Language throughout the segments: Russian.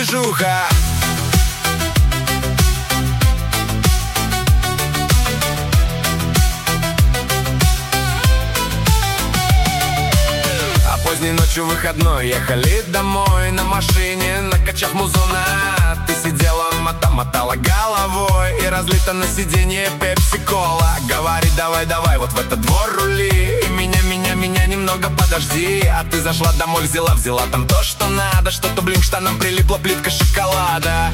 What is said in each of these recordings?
движуха. Поздней ночью выходной ехали домой на машине, накачав музона. Ты сидела, мотала головой, и разлита на сиденье пепси-кола. Говорит, давай, вот в этот двор рули, и меня немного подожди. А ты зашла домой, взяла там то, что надо. Что-то, блин, к штанам прилипла плитка шоколада.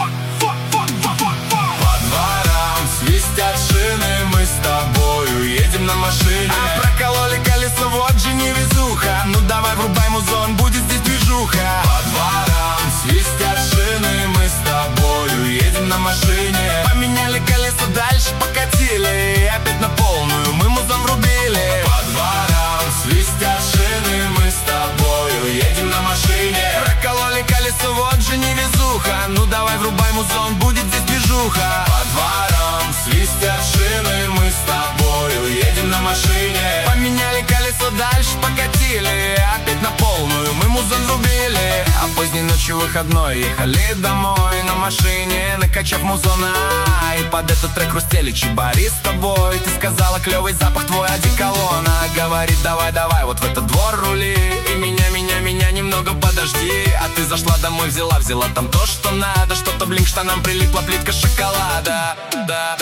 По дворам свистят шины, мы с тобою едем на машине. А прокололи колесо, вот же невезуха. Ну давай врубай музон, будет здесь движуха. По дворам свистят шины, мы с тобою едем на машине. Поменяли колеса, дальше покатили, и опять на полную мы музон врубили. По дворам свистят шины, мы с тобою едем на машине. Прокололи колесо, вот же невезуха. Ну давай врубай музон, будет здесь движуха. По дворам свистят шины, мы с тобою едем на машине. Поменяли колесо, дальше покатили, опять на полную мы музон врубили. А поздней ночью выходной ехали домой на машине, накачав музона. И под этот трек хрустели чебари с тобой. Ты сказала, клевый запах твой одеколона. Говорит, давай, вот в этот двор рули, и меня немного подожди. А ты зашла домой, взяла там то, что надо. Что-то, блин, к штанам прилипла плитка шоколада. Да.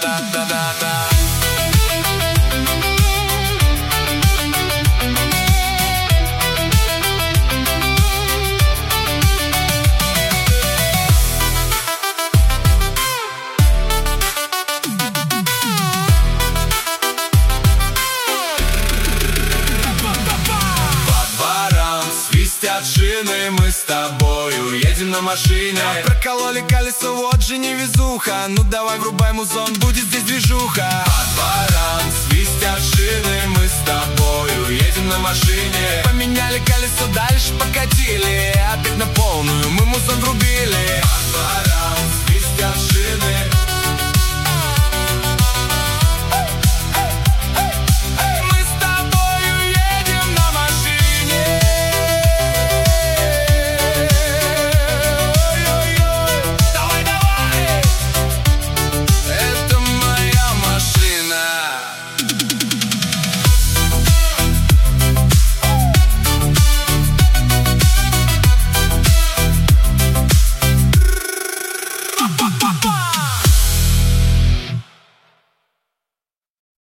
Шины, мы с тобою едем на машине. А прокололи колесо, вот же невезуха. Ну давай врубай музон, будет здесь движуха. По дворам свистят шины, мы с тобою едем на машине. Поменяли колесо, дальше покатили, опять на полную мы музон врубили. По дворам свистят шины,